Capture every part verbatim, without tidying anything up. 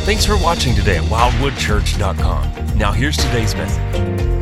Thanks for watching today at wildwood church dot com. Now here's today's message.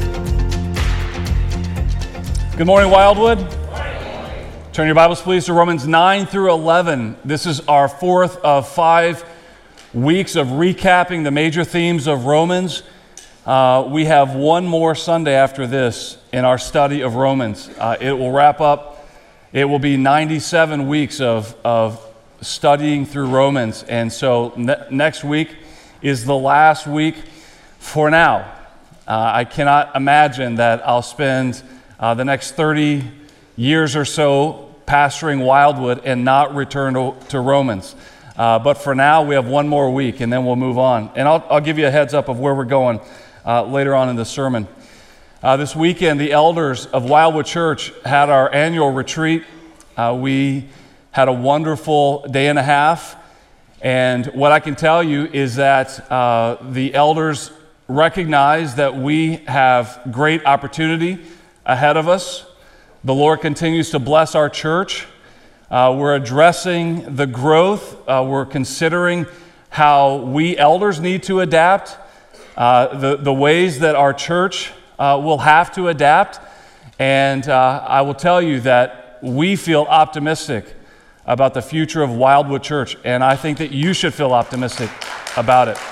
Good morning, Wildwood. Turn your Bibles, please, to Romans nine through eleven. This is our fourth of five weeks of recapping the major themes of Romans. Uh, we have one more Sunday after this in our study of Romans. Uh, it will wrap up. It will be ninety-seven weeks of, of studying through Romans. And so ne- next week is the last week for now. Uh, I cannot imagine that I'll spend uh, the next thirty years or so pastoring Wildwood and not return to, to Romans. Uh, but for now, we have one more week, and then we'll move on. And I'll, I'll give you a heads up of where we're going uh, later on in the sermon. Uh, this weekend, the elders of Wildwood Church had our annual retreat. Uh, we had a wonderful day and a half. And what I can tell you is that uh, the elders recognize that we have great opportunity ahead of us. The Lord continues to bless our church. Uh, we're addressing the growth. Uh, we're considering how we elders need to adapt, uh, the, the ways that our church uh, will have to adapt. And uh, I will tell you that we feel optimistic about the future of Wildwood Church, and I think that you should feel optimistic about it.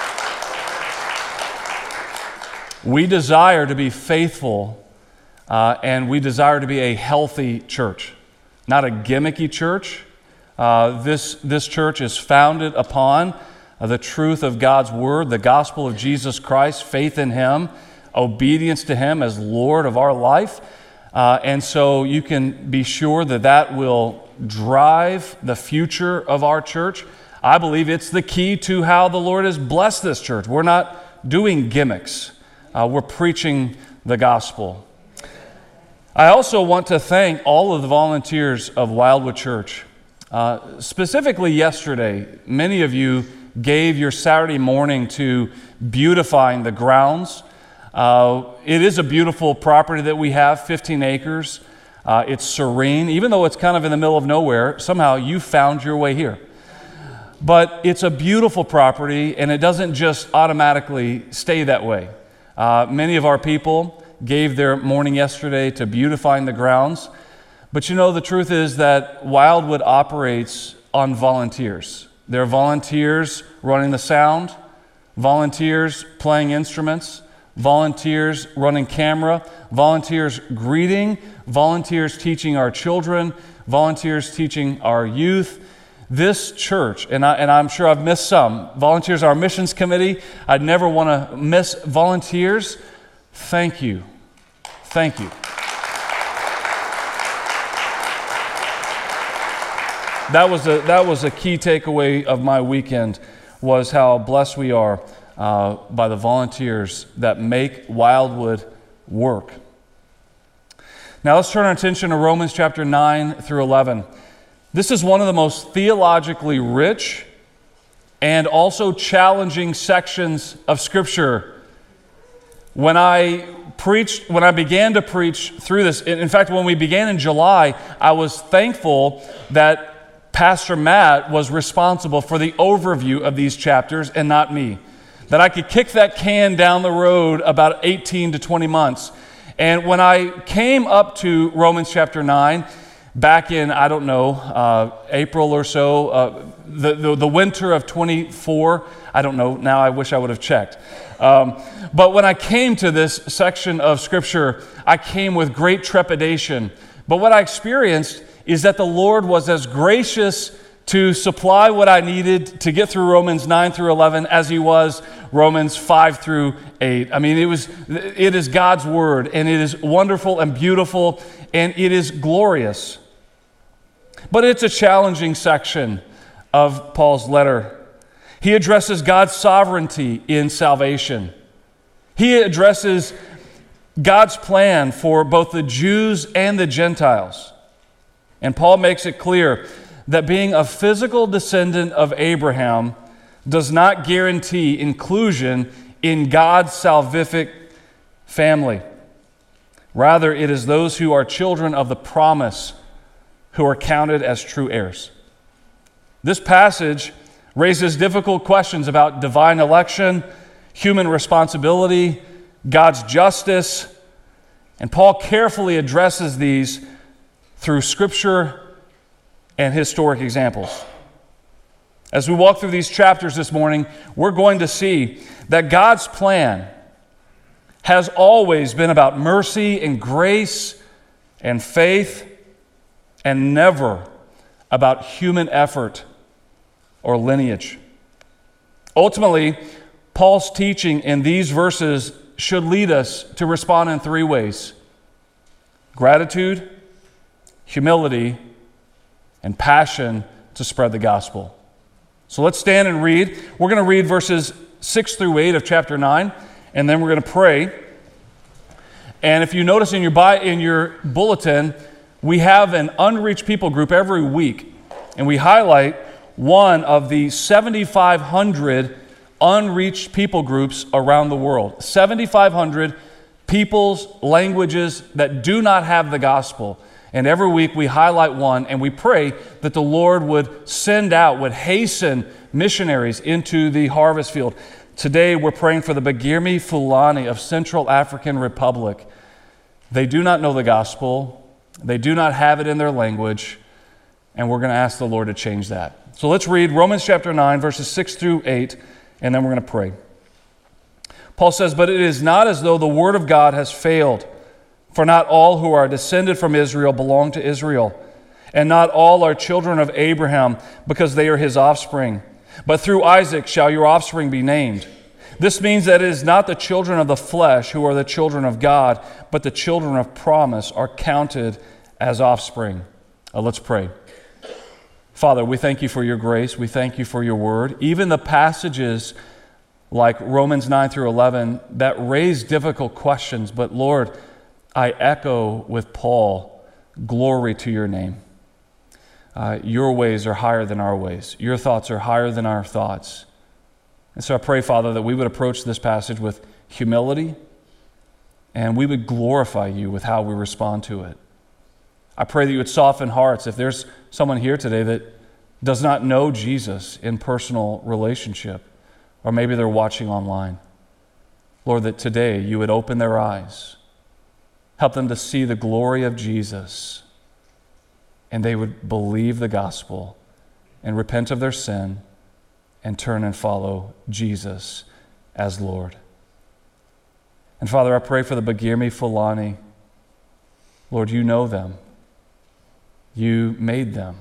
We desire to be faithful, uh, and we desire to be a healthy church, not a gimmicky church. Uh, this, this church is founded upon uh, the truth of God's Word, the gospel of Jesus Christ, faith in Him, obedience to Him as Lord of our life. Uh, and so you can be sure that that will drive the future of our church. I believe it's the key to how the Lord has blessed this church. We're not doing gimmicks. Uh, we're preaching the gospel. I also want to thank all of the volunteers of Wildwood Church. Uh, specifically yesterday, many of you gave your Saturday morning to beautifying the grounds. Uh, it is a beautiful property that we have, fifteen acres. Uh, it's serene. Even though it's kind of in the middle of nowhere, somehow you found your way here. But it's a beautiful property, and it doesn't just automatically stay that way. Uh, many of our people gave their morning yesterday to beautifying the grounds. But you know, the truth is that Wildwood operates on volunteers. There are volunteers running the sound, volunteers playing instruments, volunteers running camera, volunteers greeting, volunteers teaching our children, volunteers teaching our youth. This church, and, I, and I'm sure I've missed some, volunteers our missions committee. I'd never want to miss volunteers. Thank you. Thank you. That was a, that was a key takeaway of my weekend, was how blessed we are Uh, by the volunteers that make Wildwood work. Now let's turn our attention to Romans chapter nine through eleven. This is one of the most theologically rich and also challenging sections of Scripture. When I preached, when I began to preach through this, in fact, when we began in July, I was thankful that Pastor Matt was responsible for the overview of these chapters and not me. That I could kick that can down the road about eighteen to twenty months. And when I came up to Romans chapter nine, back in, I don't know, uh, April or so, uh, the, the, the winter of twenty-four, I don't know, now I wish I would have checked. Um, but when I came to this section of Scripture, I came with great trepidation. But what I experienced is that the Lord was as gracious to supply what I needed to get through Romans nine through eleven as He was Romans five through eight. I mean, it was, it is God's Word, and it is wonderful and beautiful, and it is glorious. But it's a challenging section of Paul's letter. He addresses God's sovereignty in salvation. He addresses God's plan for both the Jews and the Gentiles. And Paul makes it clear that being a physical descendant of Abraham does not guarantee inclusion in God's salvific family. Rather, it is those who are children of the promise who are counted as true heirs. This passage raises difficult questions about divine election, human responsibility, God's justice, and Paul carefully addresses these through Scripture and historic examples. As we walk through these chapters this morning, we're going to see that God's plan has always been about mercy and grace and faith, and never about human effort or lineage. Ultimately, Paul's teaching in these verses should lead us to respond in three ways: gratitude, humility, and passion to spread the gospel. So let's stand and read. We're going to read verses six through eight of chapter nine, and then we're going to pray. And if you notice in your bi- in your bulletin, we have an unreached people group every week, and we highlight one of the seventy-five hundred unreached people groups around the world. seventy-five hundred peoples, languages that do not have the gospel. And every week we highlight one, and we pray that the Lord would send out, would hasten missionaries into the harvest field. Today we're praying for the Bagirmi Fulani of Central African Republic. They do not know the gospel. They do not have it in their language. And we're going to ask the Lord to change that. So let's read Romans chapter nine, verses six through eight, and then we're going to pray. Paul says, "But it is not as though the word of God has failed. For not all who are descended from Israel belong to Israel, and not all are children of Abraham, because they are his offspring. But through Isaac shall your offspring be named. This means that it is not the children of the flesh who are the children of God, but the children of promise are counted as offspring." Uh, let's pray. Father, we thank you for your grace. We thank you for your word. Even the passages like Romans nine through eleven that raise difficult questions, but Lord, I echo with Paul, glory to your name. Uh, your ways are higher than our ways. Your thoughts are higher than our thoughts. And so I pray, Father, that we would approach this passage with humility, and we would glorify you with how we respond to it. I pray that you would soften hearts. If there's someone here today that does not know Jesus in personal relationship, or maybe they're watching online, Lord, that today you would open their eyes, help them to see the glory of Jesus, and they would believe the gospel and repent of their sin and turn and follow Jesus as Lord. And Father, I pray for the Bagirmi Fulani. Lord, you know them. You made them.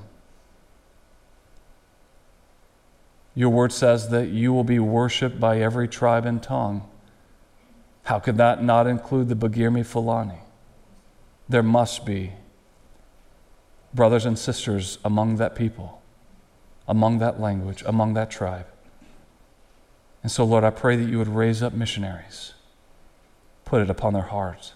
Your word says that you will be worshiped by every tribe and tongue. How could that not include the Bagirmi Fulani? There must be brothers and sisters among that people, among that language, among that tribe. And so, Lord, I pray that you would raise up missionaries, put it upon their hearts,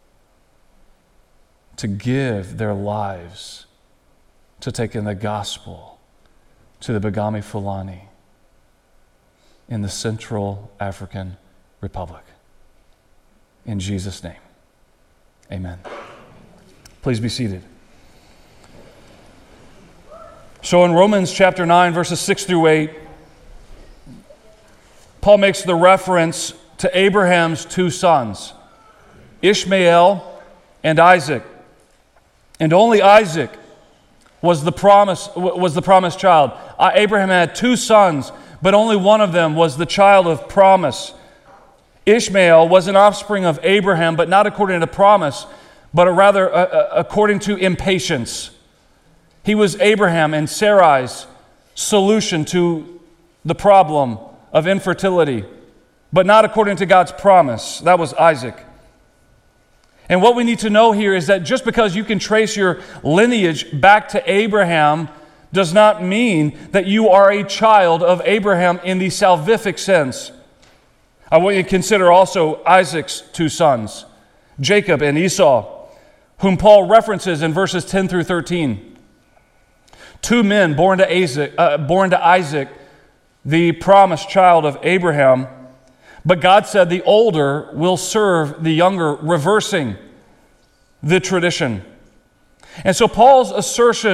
to give their lives to take in the gospel to the Bagirmi Fulani in the Central African Republic. In Jesus' name, amen. Please be seated. So in Romans chapter nine, verses six through eight, Paul makes the reference to Abraham's two sons, Ishmael and Isaac. And only Isaac was the promise was the promised child. Abraham had two sons, but only one of them was the child of promise. Ishmael was an offspring of Abraham, but not according to promise, but rather uh, according to impatience. He was Abraham and Sarai's solution to the problem of infertility, but not according to God's promise. That was Isaac. And what we need to know here is that just because you can trace your lineage back to Abraham does not mean that you are a child of Abraham in the salvific sense. I want you to consider also Isaac's two sons, Jacob and Esau, whom Paul references in verses ten through thirteen. Two men born to Isaac, uh, born to Isaac, the promised child of Abraham, but God said the older will serve the younger, reversing the tradition. And so Paul's assertion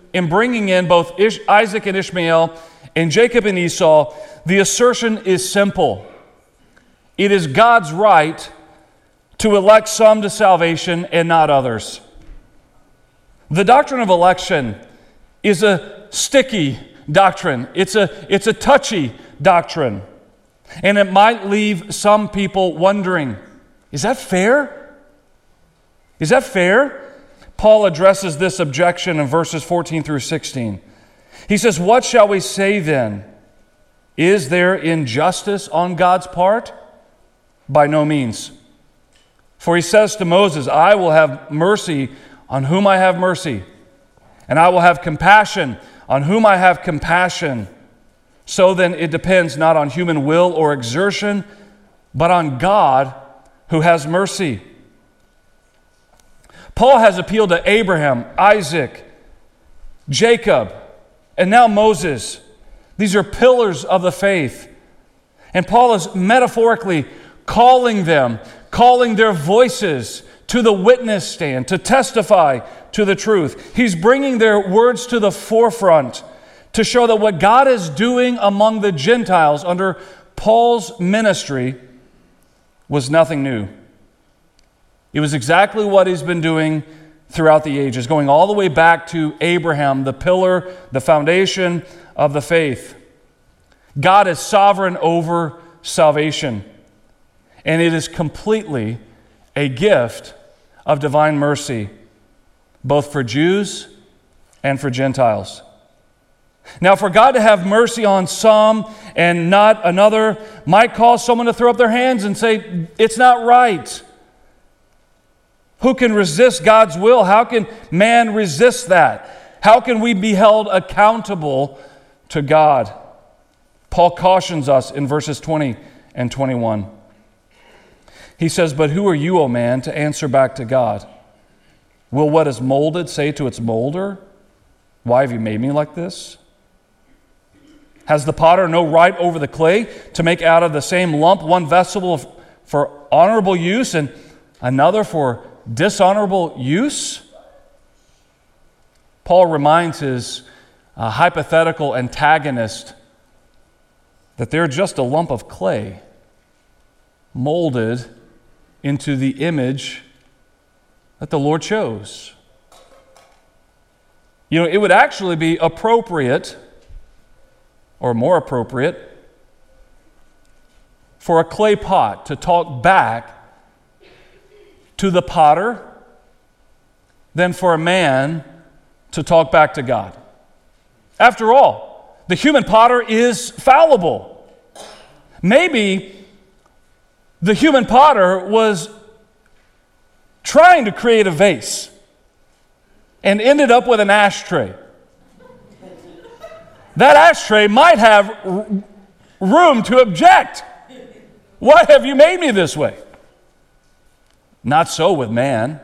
in bringing in both Ish, Isaac and Ishmael and Jacob and Esau, the assertion is simple. It is God's right to elect some to salvation and not others. The doctrine of election is a sticky doctrine. It's a, it's a touchy doctrine. And it might leave some people wondering, is that fair? Is that fair? Paul addresses this objection in verses fourteen through sixteen. He says, "What shall we say then? Is there injustice on God's part? By no means. For he says to Moses, I will have mercy on whom I have mercy, and I will have compassion on whom I have compassion. So then it depends not on human will or exertion, but on God who has mercy." Paul has appealed to Abraham, Isaac, Jacob, and now Moses. These are pillars of the faith. And Paul is metaphorically calling them, calling their voices to the witness stand, to testify to the truth. He's bringing their words to the forefront to show that what God is doing among the Gentiles under Paul's ministry was nothing new. It was exactly what he's been doing throughout the ages, going all the way back to Abraham, the pillar, the foundation of the faith. God is sovereign over salvation, and it is completely a gift of divine mercy, both for Jews and for Gentiles. Now, for God to have mercy on some and not another might cause someone to throw up their hands and say, it's not right. Who can resist God's will? How can man resist that? How can we be held accountable to God? Paul cautions us in verses twenty and twenty-one. He says, "But who are you, O man, to answer back to God? Will what is molded say to its molder, why have you made me like this? Has the potter no right over the clay to make out of the same lump one vessel for honorable use and another for dishonorable use?" Paul reminds his uh, hypothetical antagonist that they're just a lump of clay molded into the image that the Lord chose. You know, it would actually be appropriate, or more appropriate, for a clay pot to talk back to the potter than for a man to talk back to God. After all, the human potter is fallible. Maybe the human potter was trying to create a vase and ended up with an ashtray. That ashtray might have r- room to object. Why have you made me this way? Not so with man.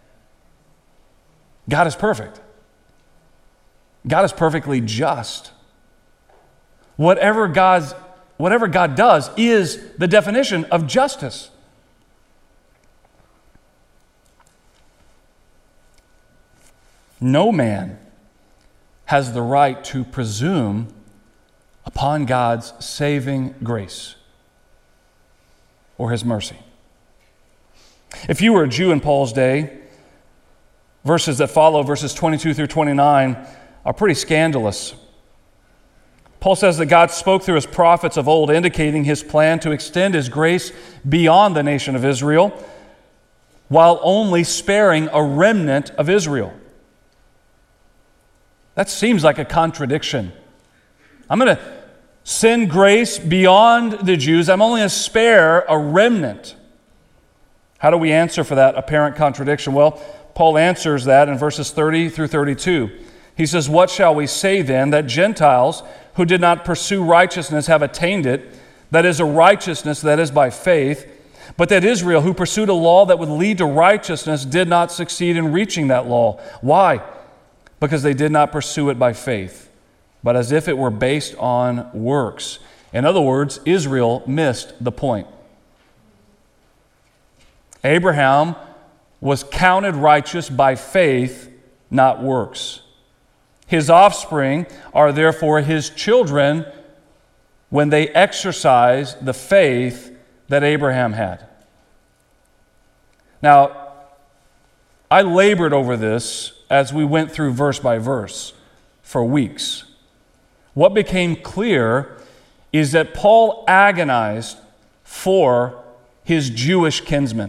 God is perfect. God is perfectly just. Whatever God's, whatever God does is the definition of justice. No man has the right to presume upon God's saving grace or His mercy. If you were a Jew in Paul's day, verses that follow, verses twenty-two through twenty-nine, are pretty scandalous. Paul says that God spoke through His prophets of old, indicating His plan to extend His grace beyond the nation of Israel, while only sparing a remnant of Israel. That seems like a contradiction. I'm going to send grace beyond the Jews. I'm only going to spare a remnant. How do we answer for that apparent contradiction? Well, Paul answers that in verses thirty through thirty-two. He says, "What shall we say then? That Gentiles who did not pursue righteousness have attained it, that is a righteousness that is by faith, but that Israel, who pursued a law that would lead to righteousness, did not succeed in reaching that law. Why? Because they did not pursue it by faith, but as if it were based on works." In other words, Israel missed the point. Abraham was counted righteous by faith, not works. His offspring are therefore his children when they exercise the faith that Abraham had. Now, I labored over this as we went through verse by verse for weeks. What became clear is that Paul agonized for his Jewish kinsmen.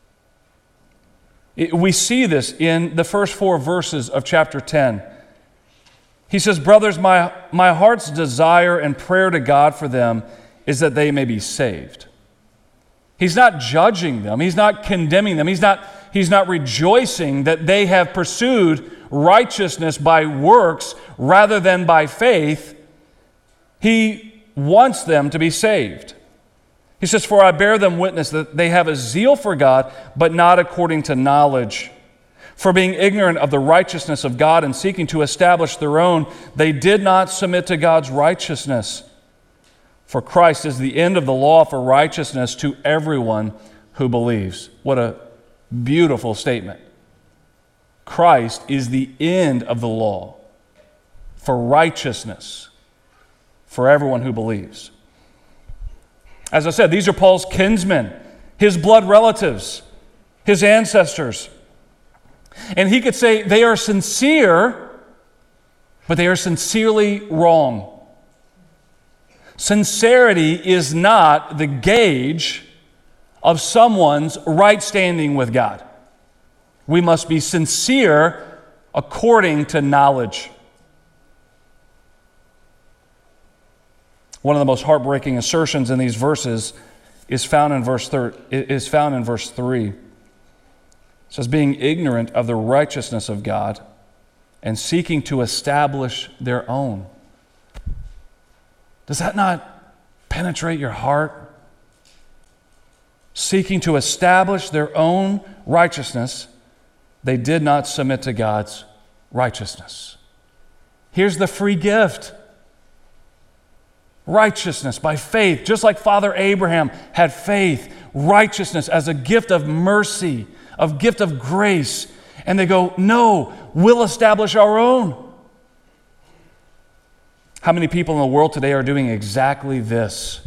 It, we see this in the first four verses of chapter ten. He says, "Brothers, my, my heart's desire and prayer to God for them is that they may be saved." He's not judging them. He's not condemning them. He's not, he's not rejoicing that they have pursued righteousness by works rather than by faith. He wants them to be saved. He says, "For I bear them witness that they have a zeal for God, but not according to knowledge. For being ignorant of the righteousness of God and seeking to establish their own, they did not submit to God's righteousness. For Christ is the end of the law for righteousness to everyone who believes." What a beautiful statement. Christ is the end of the law for righteousness for everyone who believes. As I said, these are Paul's kinsmen, his blood relatives, his ancestors. And he could say they are sincere, but they are sincerely wrong. Sincerity is not the gauge of someone's right standing with God. We must be sincere according to knowledge. One of the most heartbreaking assertions in these verses is found in verse thir- is found in verse three. It says, "Being ignorant of the righteousness of God and seeking to establish their own." Does that not penetrate your heart? Seeking to establish their own righteousness, they did not submit to God's righteousness. Here's the free gift. Righteousness by faith, just like Father Abraham had faith, righteousness as a gift of mercy, of gift of grace. And they go, "No, we'll establish our own." How many people in the world today are doing exactly this?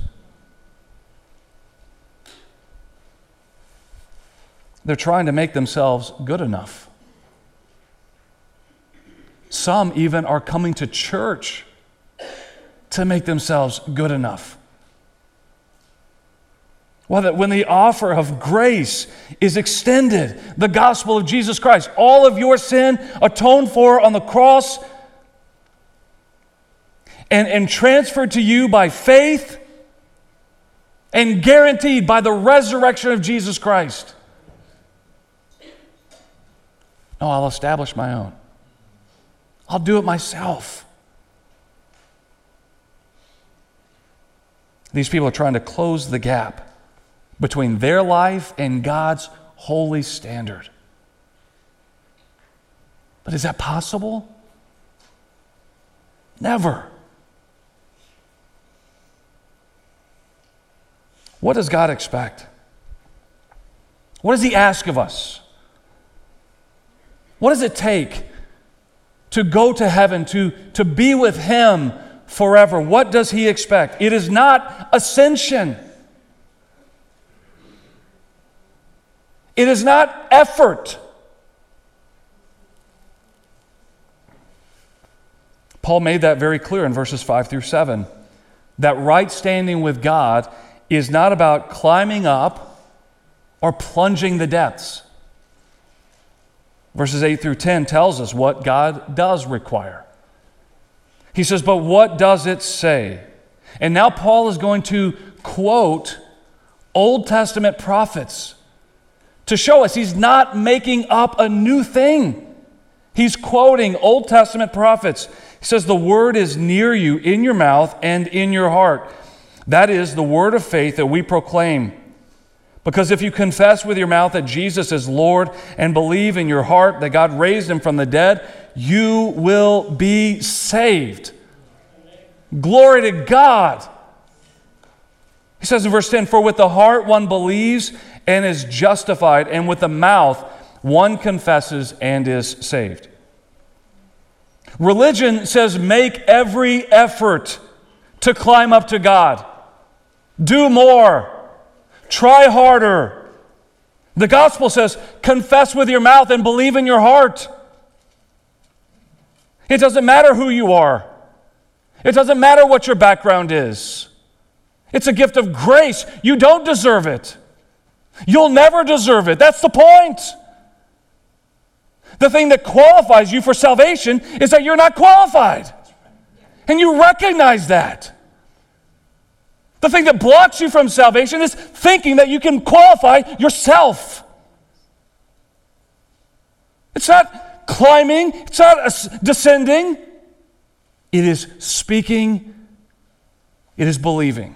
They're trying to make themselves good enough. Some even are coming to church to make themselves good enough. Well, when the offer of grace is extended, the gospel of Jesus Christ, all of your sin atoned for on the cross, And, and transferred to you by faith and guaranteed by the resurrection of Jesus Christ. No, I'll establish my own. I'll do it myself. These people are trying to close the gap between their life and God's holy standard. But is that possible? Never. What does God expect? What does He ask of us? What does it take to go to heaven, to, to be with Him forever? What does He expect? It is not ascension. It is not effort. Paul made that very clear in verses five through seven. That right standing with God is not about climbing up or plunging the depths. Verses eight through ten tells us what God does require. He says, "But what does it say?" And now Paul is going to quote Old Testament prophets to show us he's not making up a new thing. He's quoting Old Testament prophets. He says, "The word is near you, in your mouth and in your heart. That is the word of faith that we proclaim. Because if you confess with your mouth that Jesus is Lord and believe in your heart that God raised Him from the dead, you will be saved." Glory to God. He says in verse ten, "For with the heart one believes and is justified, and with the mouth one confesses and is saved." Religion says make every effort to climb up to God. Do more. Try harder. The gospel says confess with your mouth and believe in your heart. It doesn't matter who you are. It doesn't matter what your background is. It's a gift of grace. You don't deserve it. You'll never deserve it. That's the point. The thing that qualifies you for salvation is that you're not qualified. And you recognize that. The thing that blocks you from salvation is thinking that you can qualify yourself. It's not climbing. It's not descending. It is speaking. It is believing.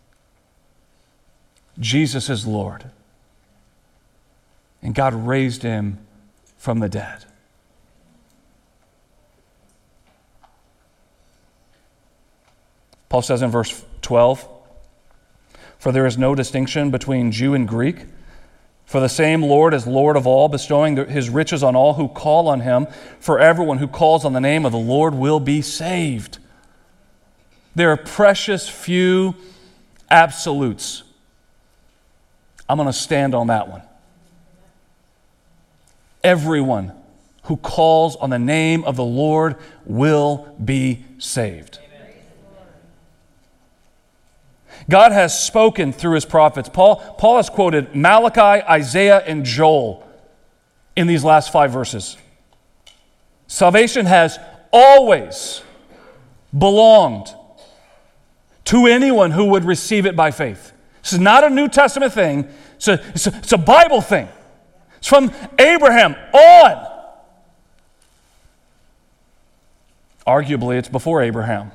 Jesus is Lord. And God raised him from the dead. Paul says in verse twelve, "For there is no distinction between Jew and Greek, for the same Lord is Lord of all, bestowing his riches on all who call on him. For everyone who calls on the name of the Lord will be saved." There are precious few absolutes. I'm going to stand on that one. Everyone who calls on the name of the Lord will be saved. God has spoken through his prophets. Paul, Paul has quoted Malachi, Isaiah, and Joel in these last five verses. Salvation has always belonged to anyone who would receive it by faith. This is not a New Testament thing. It's a, it's a, it's a Bible thing. It's from Abraham on. Arguably, it's before Abraham.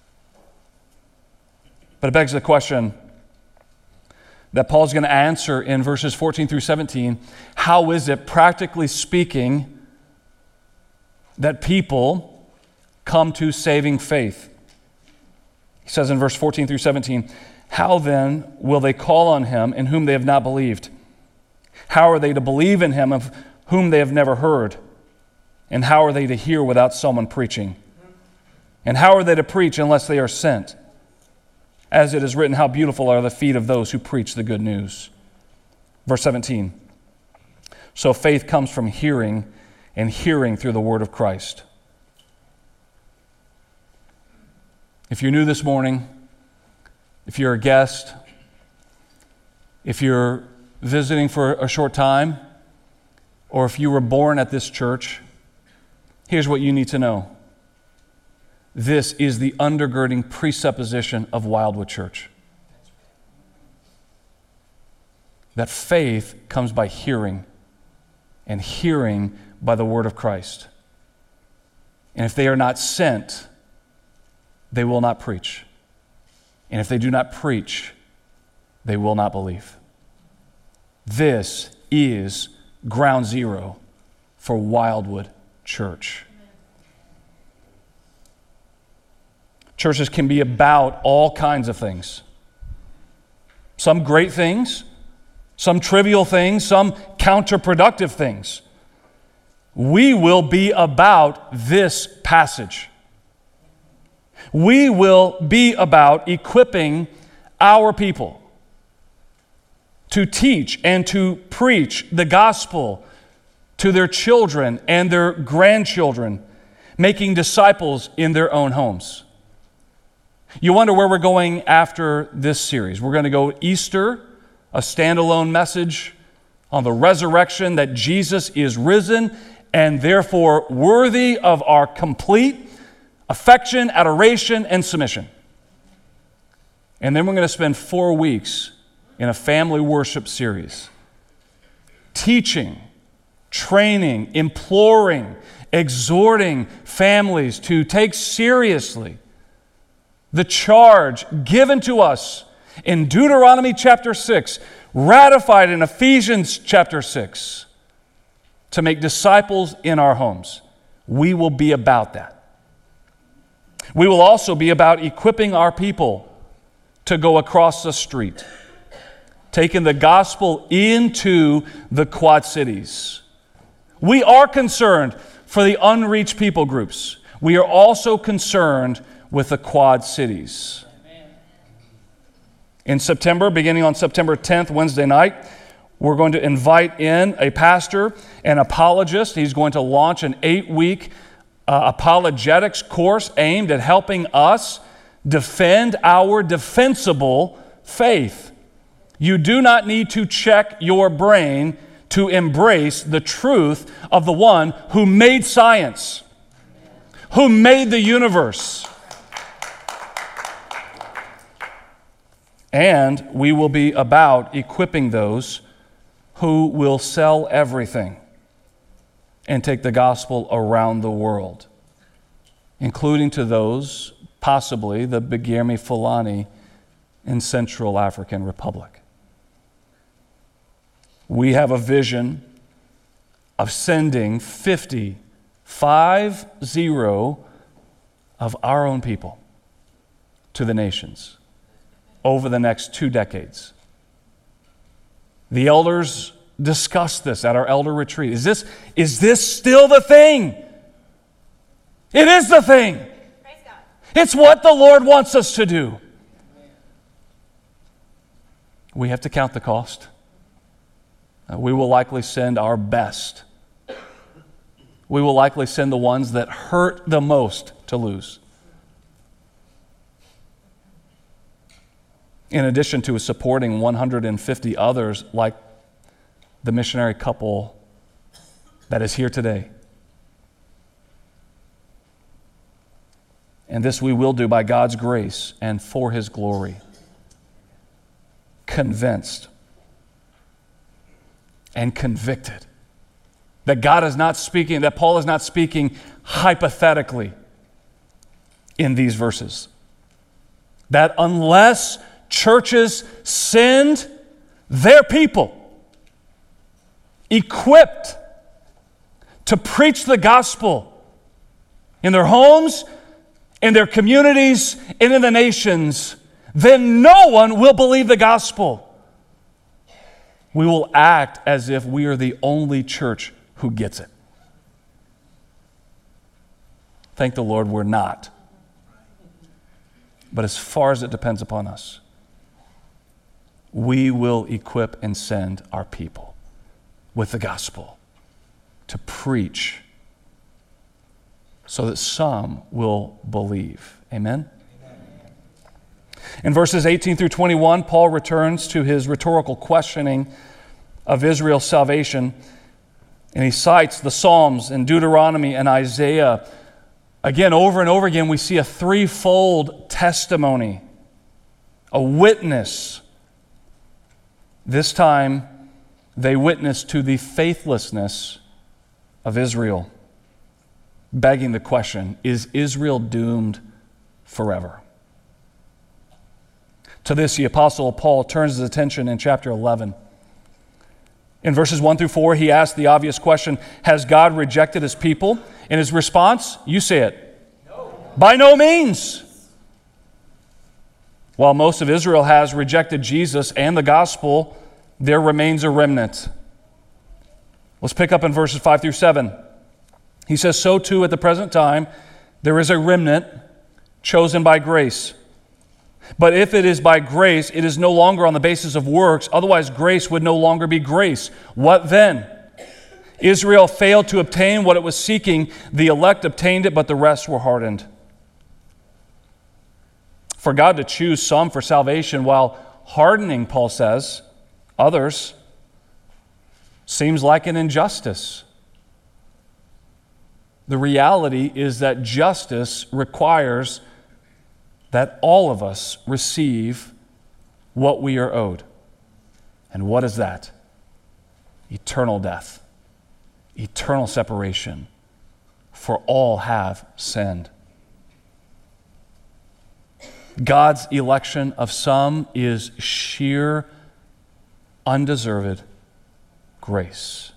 But it begs the question that Paul's going to answer in verses fourteen through seventeen. How is it, practically speaking, that people come to saving faith? He says in verse fourteen through seventeen, "How then will they call on him in whom they have not believed? How are they to believe in him of whom they have never heard? And how are they to hear without someone preaching? And how are they to preach unless they are sent? As it is written, how beautiful are the feet of those who preach the good news." Verse seventeen, "So faith comes from hearing, and hearing through the word of Christ." If you're new this morning, if you're a guest, if you're visiting for a short time, or if you were born at this church, here's what you need to know. This is the undergirding presupposition of Wildwood Church. That faith comes by hearing, and hearing by the word of Christ. And if they are not sent, they will not preach. And if they do not preach, they will not believe. This is ground zero for Wildwood Church. Churches can be about all kinds of things. Some great things, some trivial things, some counterproductive things. We will be about this passage. We will be about equipping our people to teach and to preach the gospel to their children and their grandchildren, making disciples in their own homes. You wonder where we're going after this series. We're going to go Easter, a standalone message on the resurrection, that Jesus is risen and therefore worthy of our complete affection, adoration, and submission. And then we're going to spend four weeks in a family worship series, teaching, training, imploring, exhorting families to take seriously the charge given to us in Deuteronomy chapter six, ratified in Ephesians chapter six, to make disciples in our homes. We will be about that. We will also be about equipping our people to go across the street, taking the gospel into the Quad Cities. We are concerned for the unreached people groups. we are also concerned with the Quad Cities. In September, beginning on September tenth, Wednesday night, we're going to invite in a pastor, an apologist. He's going to launch an eight-week uh, apologetics course aimed at helping us defend our defensible faith. You do not need to check your brain to embrace the truth of the one who made science, who made the universe. And we will be about equipping those who will sell everything and take the gospel around the world, including to those, possibly, the Begirmi Fulani in Central African Republic. We have a vision of sending fifty, five zero, of our own people to the nations over the next two decades. The elders discussed this at our elder retreat. Is this, is this still the thing? It is the thing. Praise God. It's what the Lord wants us to do. We have to count the cost. Uh, we will likely send our best. We will likely send the ones that hurt the most to lose. In addition to supporting one hundred fifty others like the missionary couple that is here today. And this we will do by God's grace and for His glory. Convinced and convicted that God is not speaking, that Paul is not speaking hypothetically in these verses. That unless churches send their people equipped to preach the gospel in their homes, in their communities, and in the nations, then no one will believe the gospel. We will act as if we are the only church who gets it. Thank the Lord we're not. But as far as it depends upon us, we will equip and send our people with the gospel to preach so that some will believe. Amen? Amen? In verses eighteen through twenty-one, Paul returns to his rhetorical questioning of Israel's salvation, and he cites the Psalms and Deuteronomy and Isaiah. Again, over and over again, we see a threefold testimony, a witness. This time, they witness to the faithlessness of Israel, begging the question, is Israel doomed forever? To this, the Apostle Paul turns his attention in chapter eleven. In verses one through four, he asks the obvious question, has God rejected His people? In his response, you say it. No. By no means. While most of Israel has rejected Jesus and the gospel, there remains a remnant. Let's pick up in verses five through seven. He says, so too at the present time, there is a remnant chosen by grace. But if it is by grace, it is no longer on the basis of works. Otherwise, grace would no longer be grace. What then? Israel failed to obtain what it was seeking. The elect obtained it, but the rest were hardened. For God to choose some for salvation while hardening, Paul says, others, seems like an injustice. The reality is that justice requires that all of us receive what we are owed. And what is that? Eternal death, eternal separation, for all have sinned. God's election of some is sheer, undeserved grace.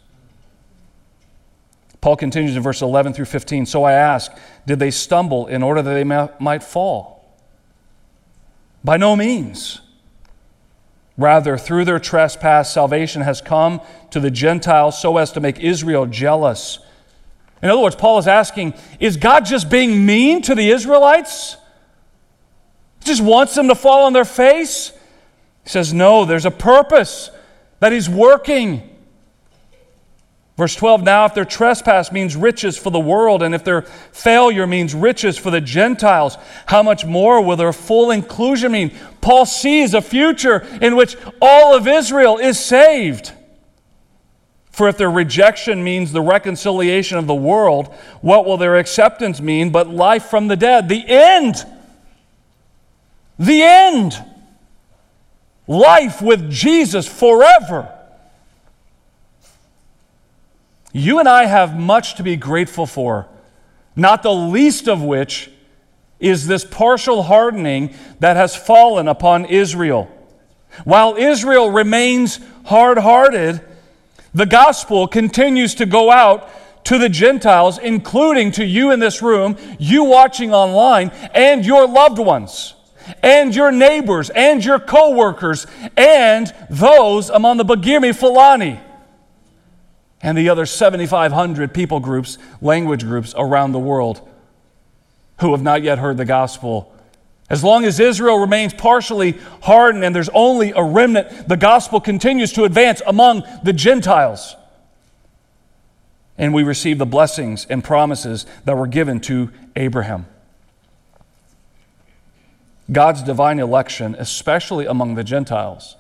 Paul continues in verse eleven through fifteen, so I ask, did they stumble in order that they ma- might fall? By no means. Rather, through their trespass, salvation has come to the Gentiles so as to make Israel jealous. In other words, Paul is asking, is God just being mean to the Israelites? He just wants them to fall on their face? He says, no, there's a purpose that he's working. Verse twelve, now if their trespass means riches for the world, and if their failure means riches for the Gentiles, how much more will their full inclusion mean? Paul sees a future in which all of Israel is saved. For if their rejection means the reconciliation of the world, what will their acceptance mean but life from the dead? The end. The end. Life with Jesus forever. You and I have much to be grateful for, not the least of which is this partial hardening that has fallen upon Israel. While Israel remains hard-hearted, the gospel continues to go out to the Gentiles, including to you in this room, you watching online, and your loved ones, and your neighbors, and your co-workers, and those among the Bagirmi Fulani, and the other seventy-five hundred people groups, language groups around the world who have not yet heard the gospel. As long as Israel remains partially hardened and there's only a remnant, the gospel continues to advance among the Gentiles. And we receive the blessings and promises that were given to Abraham. God's divine election, especially among the Gentiles,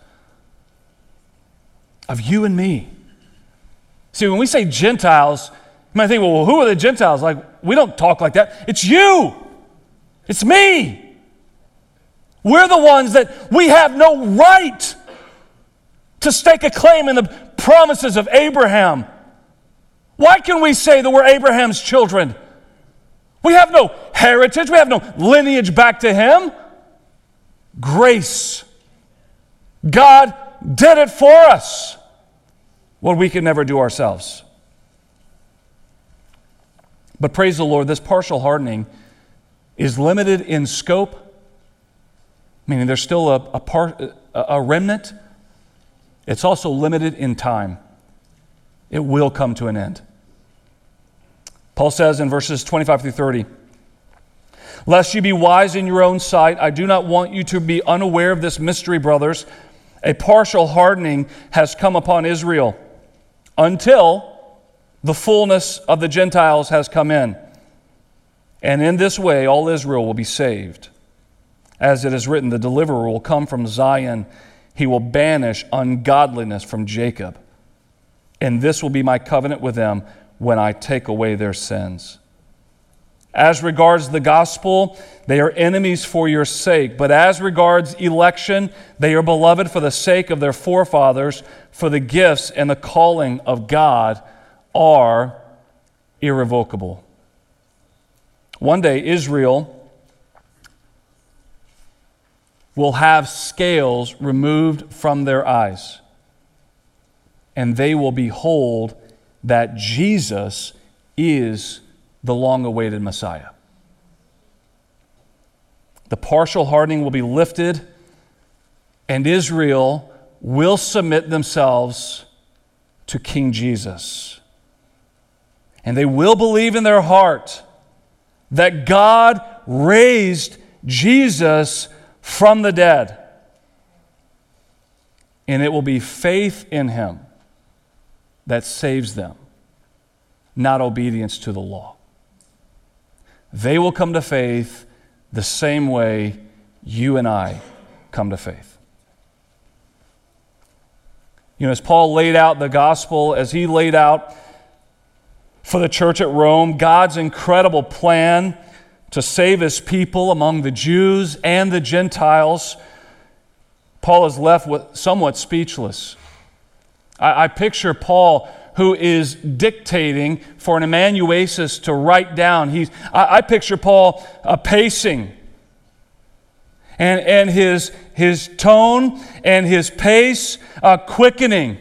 of you and me. See, when we say Gentiles, you might think, well, who are the Gentiles? Like, we don't talk like that. It's you. It's me. We're the ones that we have no right to stake a claim in the promises of Abraham. Why can we say that we're Abraham's children? We have no heritage. We have no lineage back to him. Grace. God did it for us. What we can never do ourselves. But praise the Lord, this partial hardening is limited in scope, meaning there's still a, a, part, a remnant. It's also limited in time. It will come to an end. Paul says in verses twenty-five through thirty, lest you be wise in your own sight, I do not want you to be unaware of this mystery, brothers. A partial hardening has come upon Israel, until the fullness of the Gentiles has come in. And in this way, all Israel will be saved. As it is written, the deliverer will come from Zion. He will banish ungodliness from Jacob. And this will be my covenant with them when I take away their sins. As regards the gospel, they are enemies for your sake. But as regards election, they are beloved for the sake of their forefathers, for the gifts and the calling of God are irrevocable. One day, Israel will have scales removed from their eyes, and they will behold that Jesus is the long-awaited Messiah. The partial hardening will be lifted, and Israel will submit themselves to King Jesus. And they will believe in their heart that God raised Jesus from the dead. And it will be faith in him that saves them, not obedience to the law. They will come to faith the same way you and I come to faith. You know, as Paul laid out the gospel, as he laid out for the church at Rome, God's incredible plan to save his people among the Jews and the Gentiles, Paul is left with somewhat speechless. I, I picture Paul, who is dictating for an amanuensis to write down. He's, I, I picture Paul uh, pacing, and, and his, his tone and his pace uh, quickening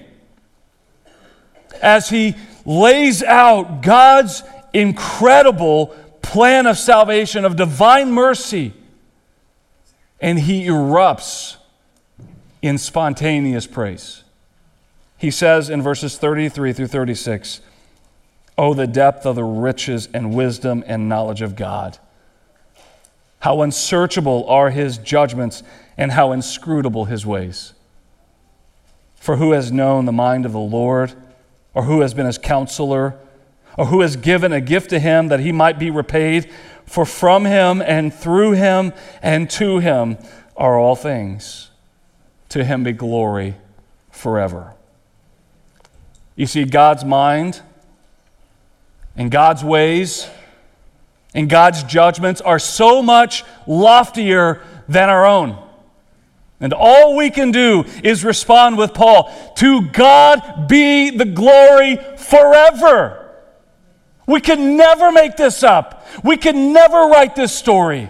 as he lays out God's incredible plan of salvation, of divine mercy, and he erupts in spontaneous praise. He says in verses thirty-three through thirty-six, Oh, the depth of the riches and wisdom and knowledge of God. How unsearchable are his judgments and how inscrutable his ways. For who has known the mind of the Lord, or who has been his counselor, or who has given a gift to him that he might be repaid? For from him and through him and to him are all things. To him be glory forever. You see, God's mind and God's ways and God's judgments are so much loftier than our own. And all we can do is respond with Paul, to God be the glory forever. We can never make this up. We can never write this story.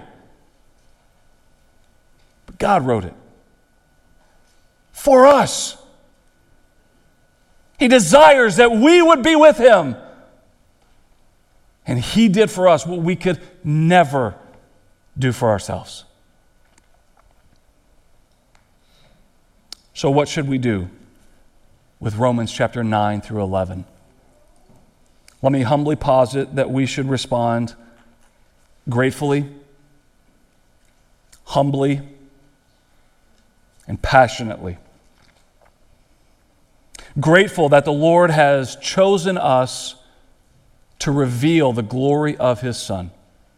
But God wrote it for us. He desires that we would be with him. And he did for us what we could never do for ourselves. So what should we do with Romans chapter nine through eleven? Let me humbly posit that we should respond gratefully, humbly, and passionately. Grateful that the Lord has chosen us to reveal the glory of his Son,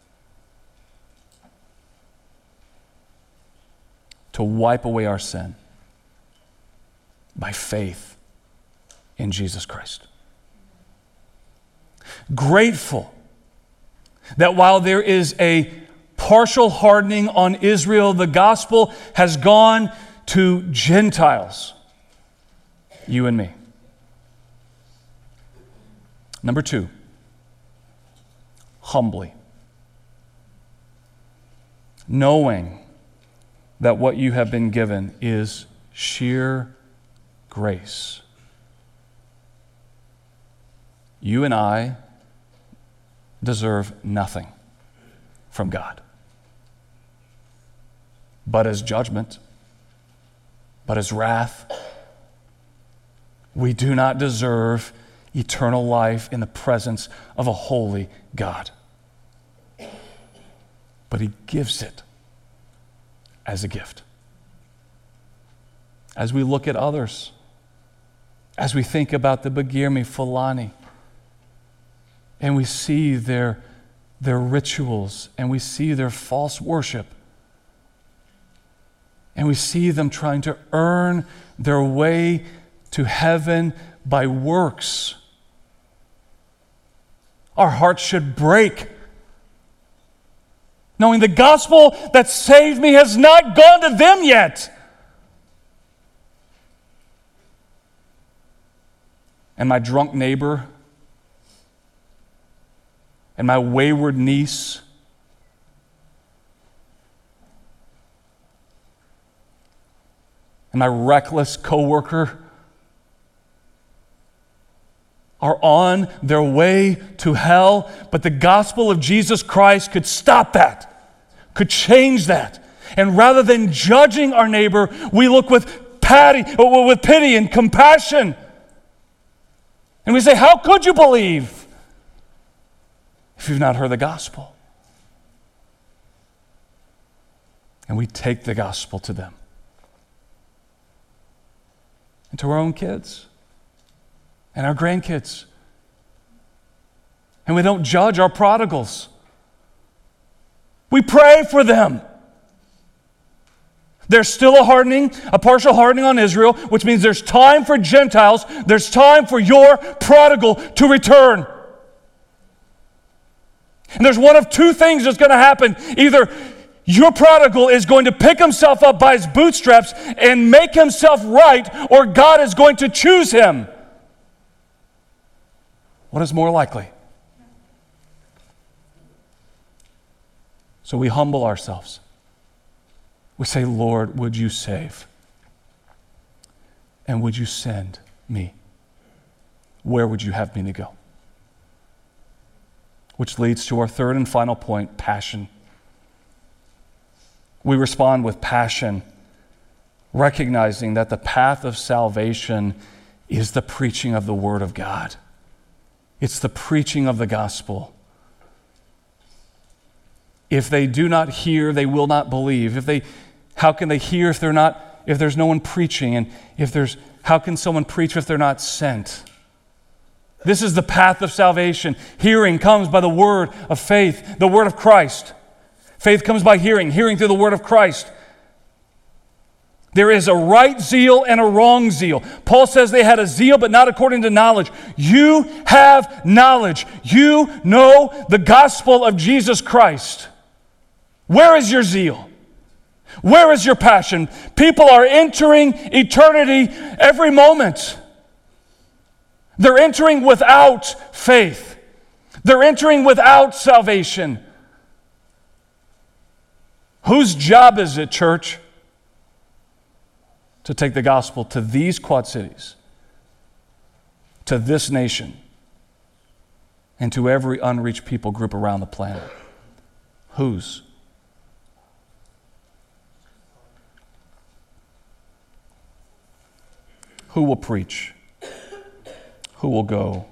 to wipe away our sin by faith in Jesus Christ. Grateful that while there is a partial hardening on Israel, the gospel has gone to Gentiles, you and me. Number two, humbly, knowing that what you have been given is sheer grace. You and I deserve nothing from God but his judgment, but his wrath. We do not deserve eternal life in the presence of a holy God. But he gives it as a gift. As we look at others, as we think about the Begirmi Fulani, and we see their, their rituals, and we see their false worship, and we see them trying to earn their way to heaven by works, our hearts should break, knowing the gospel that saved me has not gone to them yet. And my drunk neighbor and my wayward niece and my reckless coworker are on their way to hell, but the gospel of Jesus Christ could stop that, could change that. And rather than judging our neighbor, we look with pity, with pity and compassion. And we say, how could you believe if you've not heard the gospel? And we take the gospel to them and to our own kids and our grandkids. And we don't judge our prodigals. We pray for them. There's still a hardening, a partial hardening on Israel, which means there's time for Gentiles. There's time for your prodigal to return. And there's one of two things that's going to happen. Either your prodigal is going to pick himself up by his bootstraps and make himself right, or God is going to choose him. What is more likely? So we humble ourselves. We say, Lord, would you save? And would you send me? Where would you have me to go? Which leads to our third and final point, passion. We respond with passion, recognizing that the path of salvation is the preaching of the Word of God. It's the preaching of the gospel. If they do not hear, they will not believe. If they, how can they hear if they're not, if there's no one preaching? And if there's, how can someone preach if they're not sent? This is the path of salvation. Hearing comes by the word of faith, the word of Christ. Faith comes by hearing, hearing through the word of Christ. There is a right zeal and a wrong zeal. Paul says they had a zeal, but not according to knowledge. You have knowledge. You know the gospel of Jesus Christ. Where is your zeal? Where is your passion? People are entering eternity every moment. They're entering without faith. They're entering without salvation. Whose job is it, church, to take the gospel to these Quad Cities, to this nation, and to every unreached people group around the planet? Whose? Who will preach? Who will go?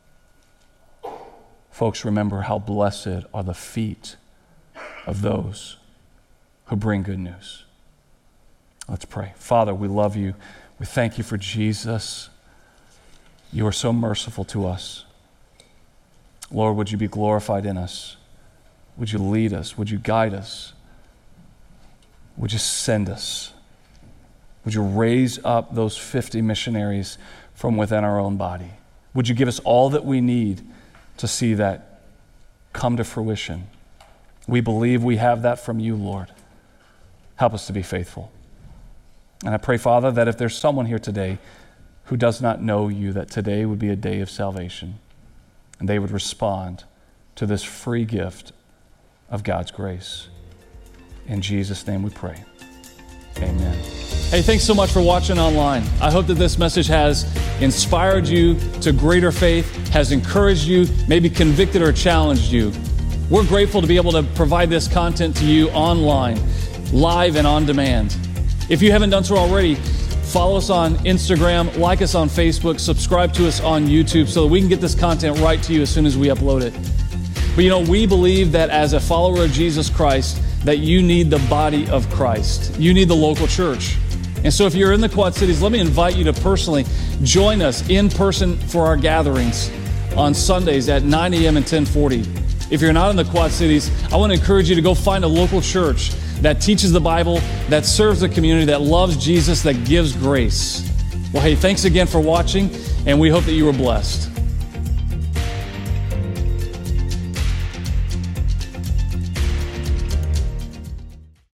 Folks, remember how blessed are the feet of those who bring good news. Let's pray. Father, we love you. We thank you for Jesus. You are so merciful to us. Lord, would you be glorified in us? Would you lead us? Would you guide us? Would you send us? Would you raise up those fifty missionaries from within our own body? Would you give us all that we need to see that come to fruition? We believe we have that from you, Lord. Help us to be faithful. And I pray, Father, that if there's someone here today who does not know you, that today would be a day of salvation, and they would respond to this free gift of God's grace. In Jesus' name we pray. Amen. Hey, thanks so much for watching online. I hope that this message has inspired you to greater faith, has encouraged you, maybe convicted or challenged you. We're grateful to be able to provide this content to you online, live and on demand. If you haven't done so already, follow us on Instagram, like us on Facebook, subscribe to us on YouTube so that we can get this content right to you as soon as we upload it. But you know, we believe that as a follower of Jesus Christ, that you need the body of Christ. You need the local church. And so if you're in the Quad Cities, let me invite you to personally join us in person for our gatherings on Sundays at nine a.m. and ten forty. If you're not in the Quad Cities, I want to encourage you to go find a local church that teaches the Bible, that serves the community, that loves Jesus, that gives grace. Well, hey, thanks again for watching, and we hope that you were blessed.